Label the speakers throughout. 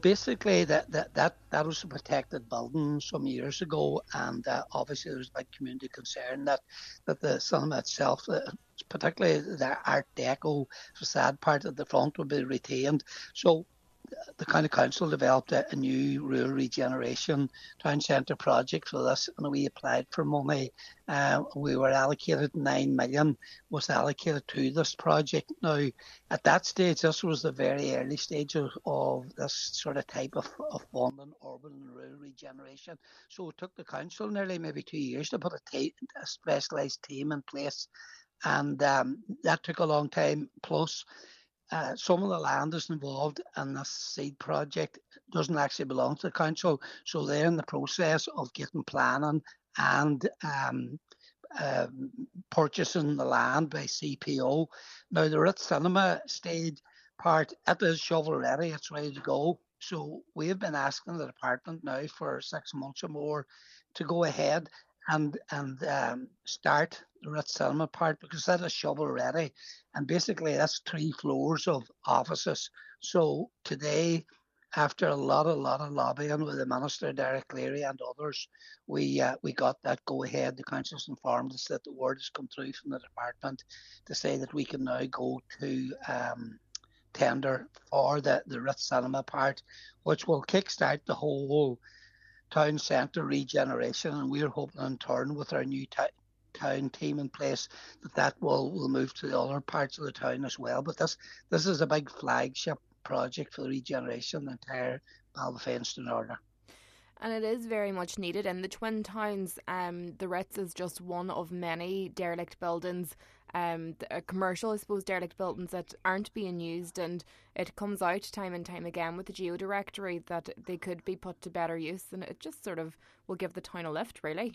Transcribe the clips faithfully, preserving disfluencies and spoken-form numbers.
Speaker 1: Basically, that, that, that, that was a protected building some years ago, and uh, obviously there's a big community concern that, that the cinema itself, uh, particularly the Art Deco facade part at the front, would be retained. So the County Council developed a, a new rural regeneration town centre project for this, and we applied for money. Uh, we were allocated nine million was allocated to this project. Now, at that stage, this was the very early stage of, of this sort of type of, of funding, urban and rural regeneration. So it took the council nearly maybe two years to put a, ta- a specialised team in place, and um, that took a long time. Plus, uh, some of the land is involved in this seed project doesn't actually belong to the council, so they're in the process of getting planning and um, uh, purchasing the land by C P O. Now the Ritz Cinema stage part, it is shovel ready, it's ready to go. So we have been asking the department now for six months or more to go ahead and and um, start the Ritz Cinema part, because that is shovel ready, and basically that's three floors of offices. So today, after a lot, a lot of lobbying with the Minister, Derek Cleary, and others, we uh, we got that go ahead. The council's informed us that the word has come through from the department to say that we can now go to um, tender for the, the Ritz Cinema part, which will kickstart the whole town centre regeneration, and we're hoping in turn with our new t- town team in place that that will, will move to the other parts of the town as well. But this this is a big flagship project for the regeneration of the entire Ballybofey and Stranraer.
Speaker 2: And it is very much needed in the Twin Towns. Um, the Ritz is just one of many derelict buildings, um, the, commercial, I suppose, derelict buildings that aren't being used, and it comes out time and time again with the geodirectory that they could be put to better use, and it just sort of will give the town a lift, really.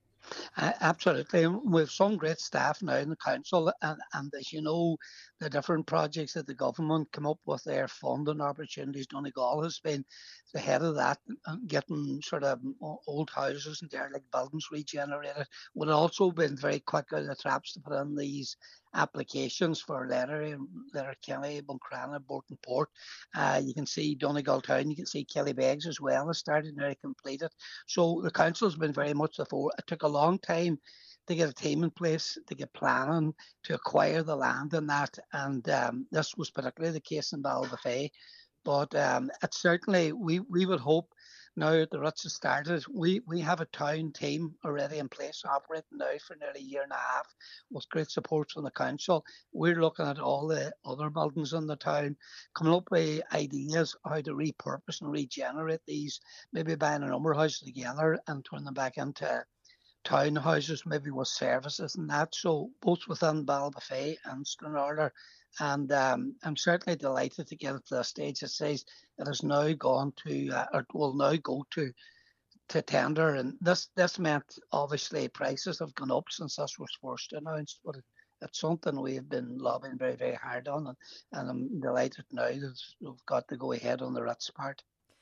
Speaker 1: Uh, absolutely. We have some great staff now in the council, and, and as you know, the different projects that the government come up with, their funding opportunities. Donegal has been the head of that, getting sort of old houses and derelict buildings regenerated. We've also been very quick out of the traps to put in these applications for Lettery, Letterkenny, Buncrana, Borton Port. Uh, you can see Donegal Town, you can see Kellybegs as well has started now completed. So the council's been very much the fore. It took a long time to get a team in place, to get planning, to acquire the land and that. And um, this was particularly the case in Ballybofey. But um, it certainly, we, we would hope now that the Ritz has started, we, we have a town team already in place operating now for nearly a year and a half with great support from the council. We're looking at all the other buildings in the town, coming up with ideas how to repurpose and regenerate these, maybe buying a number of houses together and turn them back into townhouses, maybe with services and that. So both within Ballybofey and Stranraer. And um, I'm certainly delighted to get it to the stage that says it has now gone to, uh, or will now go to to tender. And this this meant obviously prices have gone up since this was first announced, but it, it's something we have been lobbying very, very hard on. And, and I'm delighted now that we've got to go ahead on the Ritz part.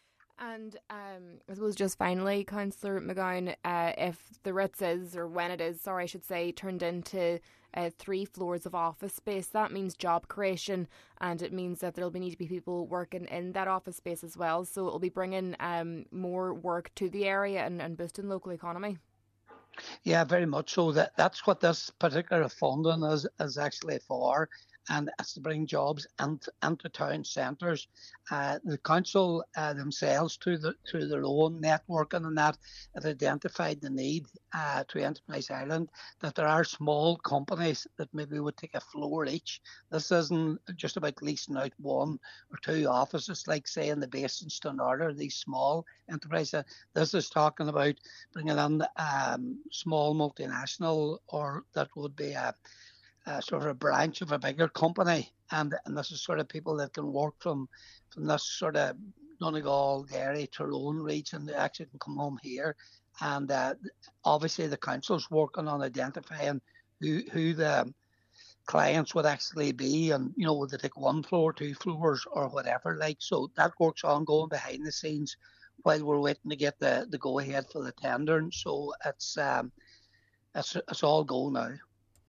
Speaker 2: And um, I suppose just finally, Councillor McGowan, uh, if the Ritz is, or when it is, sorry, I should say, turned into uh, three floors of office space, that means job creation, and it means that there'll be need to be people working in that office space as well. So it'll be bringing um, more work to the area and, and boosting local economy.
Speaker 1: Yeah, very much so. That that's what this particular funding is is actually for, and it's to bring jobs into, into town centres. Uh, the council uh, themselves, through the through their own networking and that, have identified the need uh, to Enterprise Ireland that there are small companies that maybe would take a floor each. This isn't just about leasing out one or two offices, like say in the Basin Stranraer, these small enterprises. This is talking about bringing in um, small multinational, or that would be a, a sort of a branch of a bigger company, and and this is sort of people that can work from from this sort of Donegal, Derry, Tyrone region. They actually can come home here, and uh, obviously the council's working on identifying who who the clients would actually be, and you know, would they take one floor, two floors, or whatever. Like, so that work's ongoing behind the scenes while we're waiting to get the, the go ahead for the tender. And so it's um it's it's all go now.